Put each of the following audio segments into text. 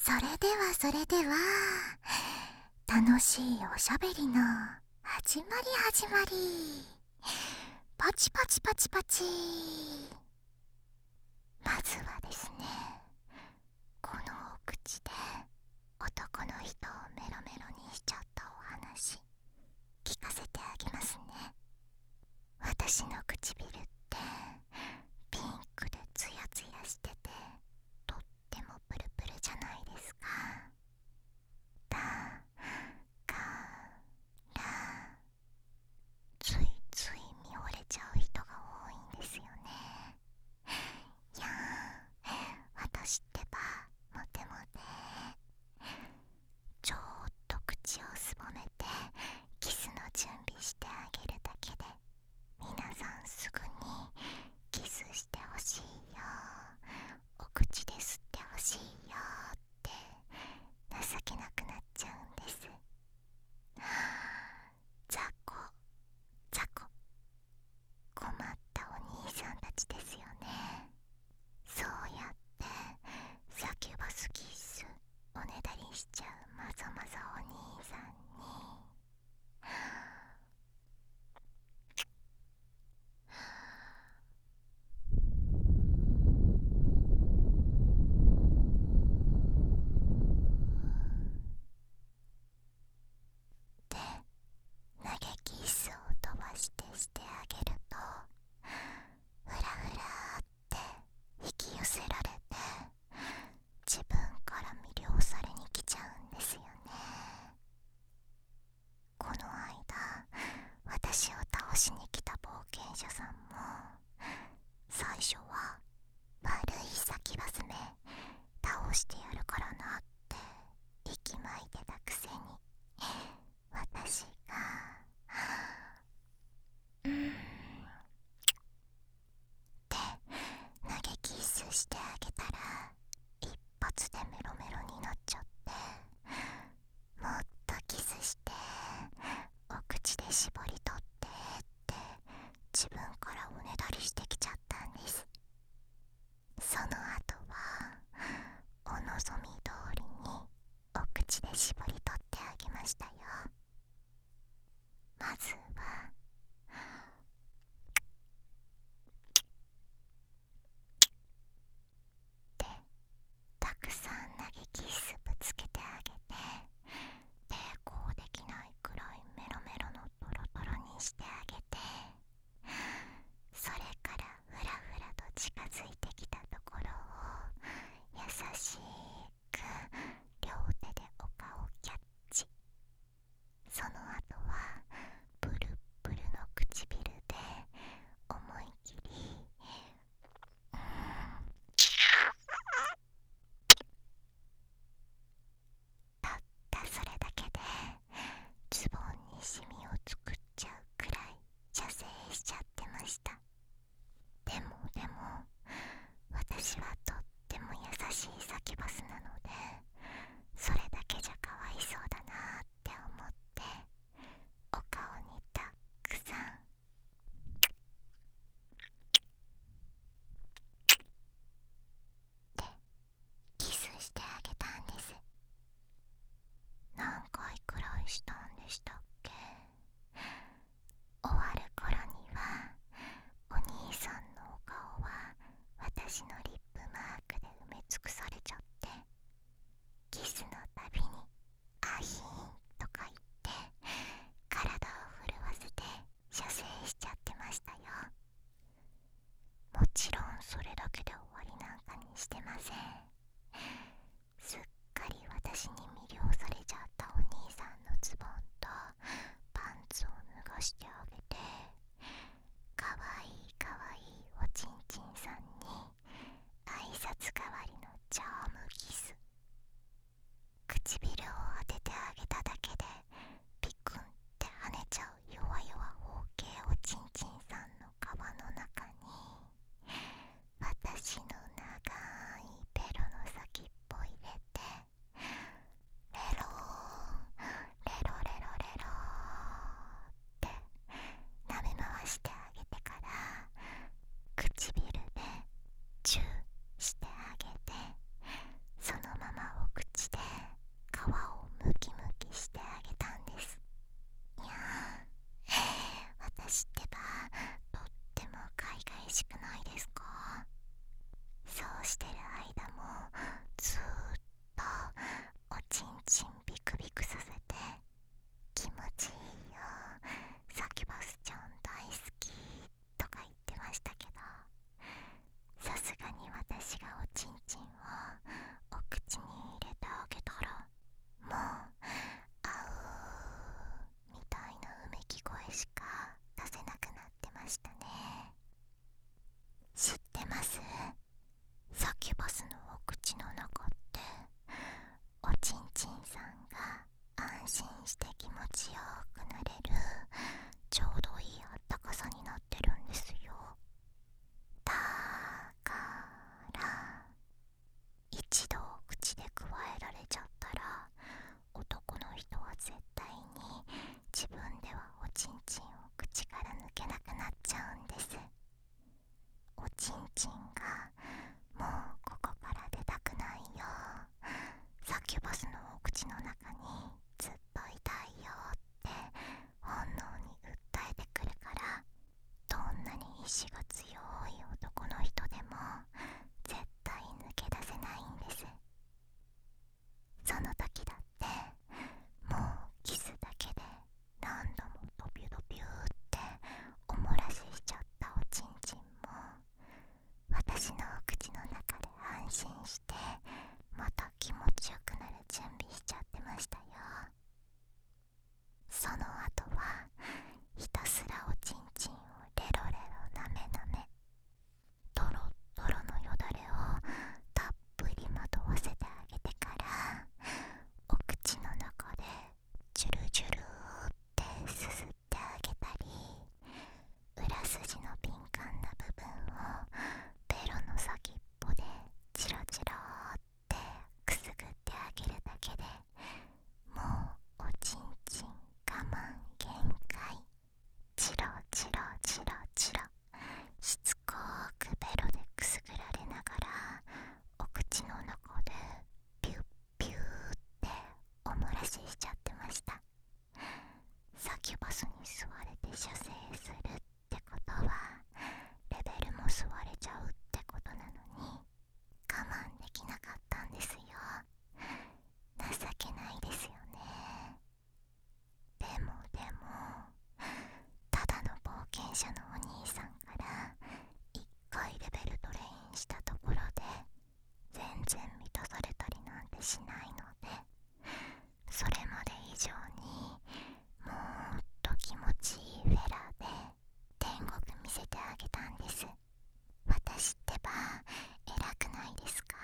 それでは楽しいおしゃべりの始まり。パチパチパチパチ。まずはですね、このお口で男の人をメロメロにしちゃったお話聞かせてあげますね。私の唇ってピンクでツヤツヤしててとってもプルプルじゃないですか。だからついつい見惚れちゃう人が多いんですよね。いや私ってばモテモテ。ちょっと口をすぼめてキスの準備してあげるだけで皆さんすぐにキスしてほしいよ、お口で吸ってほしいよって情けなくなっちゃうんです。ザコザコ、困ったお兄さんたちですよね。そうやってサキュバスキッスおねだりしちゃうまざまざお兄さんにで投げキッスを飛ばしてあげるとふらふらって引き寄せられて自分から魅了されに来ちゃうんですよね。この間私を倒しに来た冒険者さんも最初は悪い先バスめ倒してやるからなって息巻いてたくせに私がって投げキッスしてあげたら一発でメロメロになっちゃって、もっとキスしてお口で絞り取ってって自分からおねだりしてきちゃったんです。その後はお望み通りにお口で絞り取ってあげましたよ。まずはでたくさん投げキッスぶつけてあげて抵抗できないくらいメロメロのトロトロにしてあげて、それからふらふらと近づいてきたところを優しく両手でお顔キャッチ。 射精するってことはレベルも吸われちゃうってことなのに我慢できなかったんですよ。情けないですよね。でもただの冒険者のお兄さんから1回レベルトレインしたところで全然満たされたりなんてしないので、それまで以上にもっと気持ちいいフェラーで天国見せてあげたんです。私ってば偉くないですか？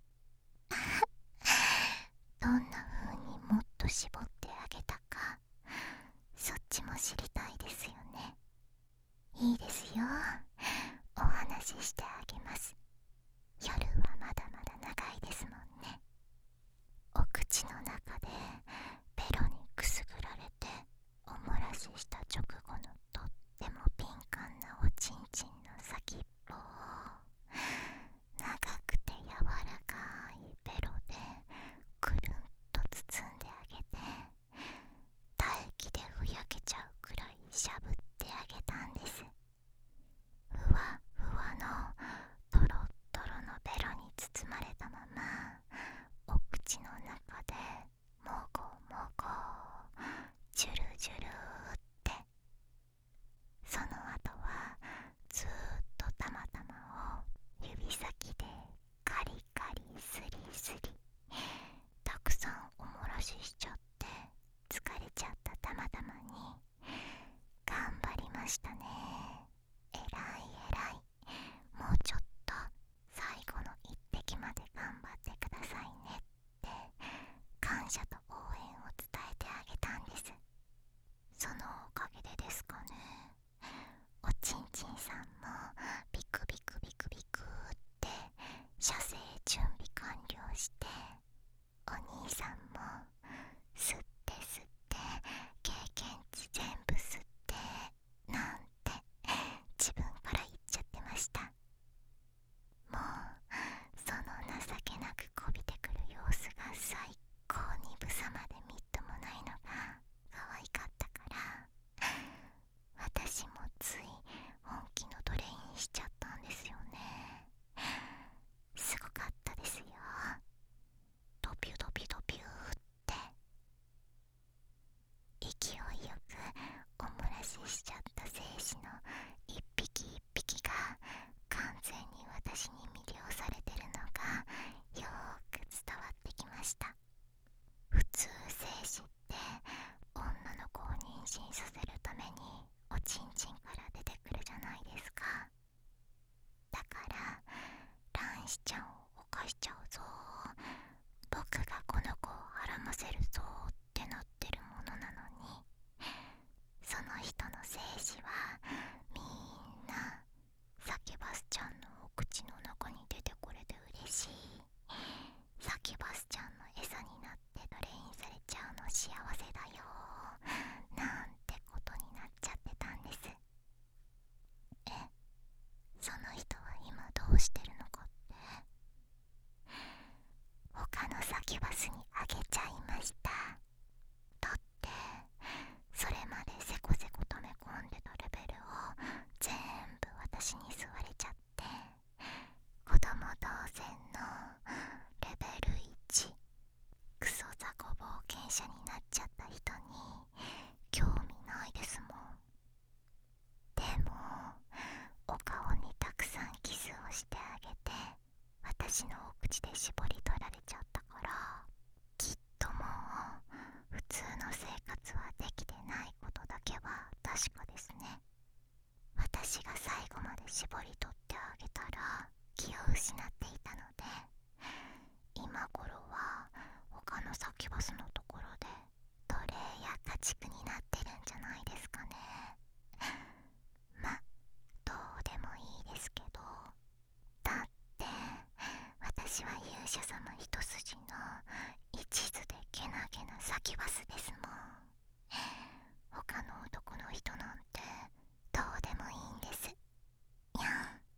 どんな風にもっと絞ってあげたか、そっちも知りたいですよね。いいですよ、お話ししてあげます。夜はまだまだ長いですもんね。お口の中でベロにくすぐられておもらしした直後のとっても敏感なおちんちんの先っぽを長くて柔らかいベロでくるんと包んであげて、唾液でふやけちゃうくらいしゃぶってあげたんです。ふわふわのトロットロのベロに包まれたままお口の中でもごもごジュルジュルって、その後はずーっとたまたまを指先でカリカリスリスリ、たくさんおもらししちゃって疲れちゃったたまたまに頑張りましたね。えらいえらい。もうちょっと最後の一滴まで頑張ってくださいねって感謝と応援を伝えてあげたんです。そのおかげでですかね、おちんちんさんもビクビクビクビクって射精準備完了して、お兄さんも吸って吸って経験値全部吸ってなんて自分から言っちゃってました。もうその情けなくこびてくる様子が最高に無様でみっともないのが可愛かったから、私もつい本気のトレインしちゃったんですよね。すごかったですよ。ドピュドピュドピューって勢いよくおもらししちゃった精子の一匹一匹が完全に私に魅了されてるのがよーく伝わってきました。普通精子って女の子を妊娠させるためにおちんちんから出てくるじゃないですか。だから卵子ちゃんを犯しちゃうぞ、僕がこの子をはらませるぞってなってるものなのに、その人の精子はみんなサキュバスちゃんのお口の中に出てこれて嬉しい、サキュバスちゃんの餌になってトレインされちゃうの幸せだよなんてことになっちゃってたんです。その人は今どうしてるのかって、他のサキュバスにあげちゃいました。だってそれまでせこせこ溜め込んでたレベルを全部私に吸われちゃって、子供同然のレベル1クソ雑魚冒険者になっちゃった人に興味ないですもん。でもお顔にたくさんキスをしてあげて私のお口で絞り取られちゃったから、きっともう普通の生活はできてないことだけは確かですね。私が最後まで絞り取ってあげたら気を失っていたので、今頃は他のサキュバスのところで奴隷や家畜になってるんじゃないですかね。ま、どうでもいいですけど、だって私は勇者様一筋の一途でけなげなサキュバスですもん。他の男の人なんてどうでもいいんです。にゃん。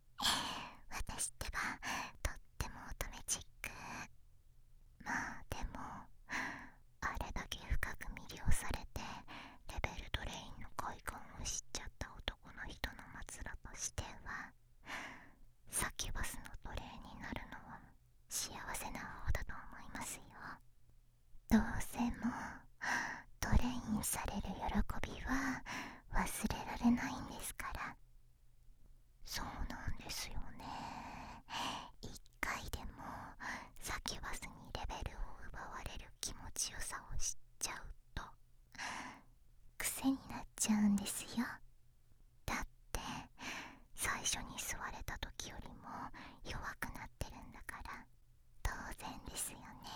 どうせもトレインされる喜びは忘れられないんですから。そうなんですよね。一回でもサキュバスにレベルを奪われる気持ちよさを知っちゃうと癖になっちゃうんですよ。だって最初に吸われた時よりも弱くなってるんだから当然ですよね。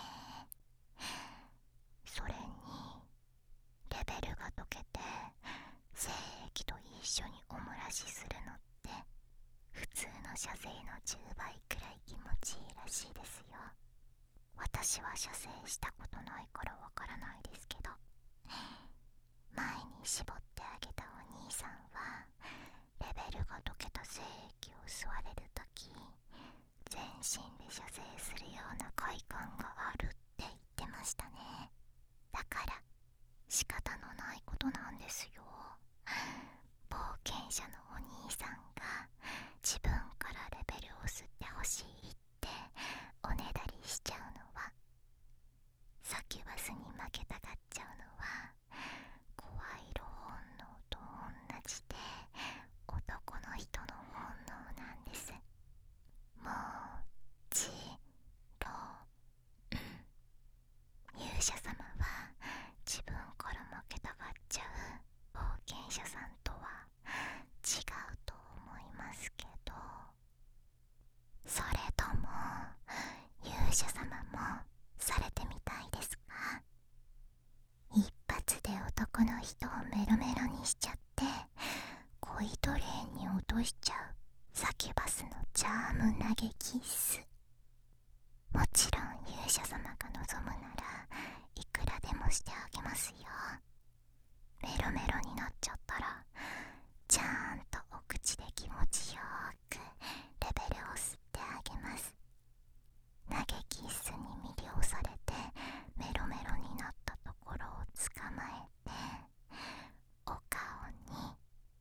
それにレベルが解けて精液と一緒におもらしするのって普通の射精の10倍くらい気持ちいいらしいですよ。私は射精したことないからわからないですけど、前に絞ってあげたお兄さんはレベルが解けた精液を吸われるとき全身で射精するような快感があるって言ってましたね。だから仕方のないことなんですよ。冒険者のお兄さんが自分からレベルを吸ってほしいっておねだりしちゃうのは、サキュバスに負けたがっちゃうのは声色本能と同じで男の人の本能なんです。もちろん勇者様は自分から負けたがっちゃう冒険者さんとは違うと思いますけど、それとも勇者様もされてみたいですか？一発で男の人をメロメロにしちゃって恋トレーンに落としちゃうサキュバスのチャーム投げキッス。もちろん勇者様が望むならいくらでもしてあげますよ。メロメロになっちゃったらちゃんとお口で気持ちよくレベルを吸ってあげます。投げキッスに魅了されてメロメロになったところを捕まえてお顔に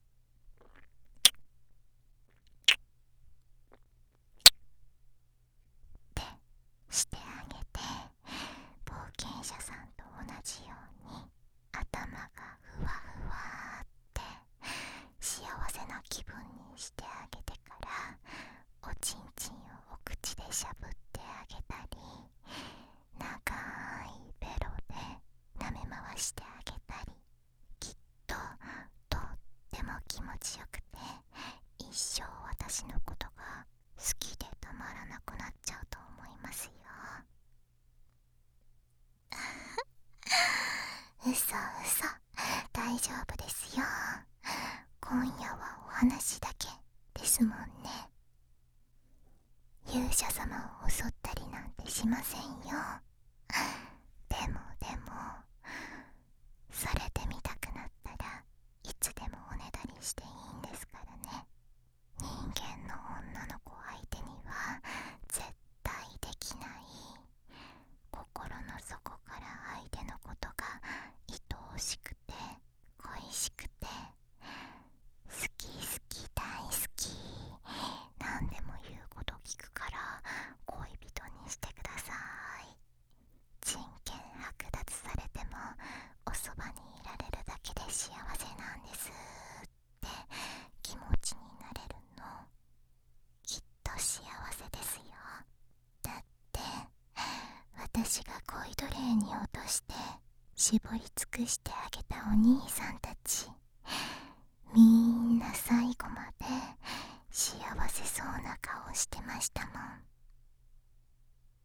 ってしてあげて、冒険者さんと同じように頭がふわふわって幸せな気分にしてあげてからおちんちんをお口でしゃぶってあげたり、長いベロで舐め回してあげたり、きっととっても気持ちよくて一生私のことが好きでたまらなくなっちゃうと思いますよ。嘘大丈夫ですよ。今夜はお話だけですもんね。勇者様を襲ったりなんてしませんよ。でもされてみたくなったらいつでもおねだりしていいんですからね。人間の女の子相手には絶対できない、心の底から相手のことが愛おしくて恋しくて好き大好き何でも言うこと聞くから恋人にしてください。人権剥奪されてもおそばにいられるだけで幸せなんですって気持ちになれるのきっと幸せですよ。だって私が恋奴隷に落として絞り尽くしてあげたお兄さんたちみんな最後まで幸せそうな顔してましたもん。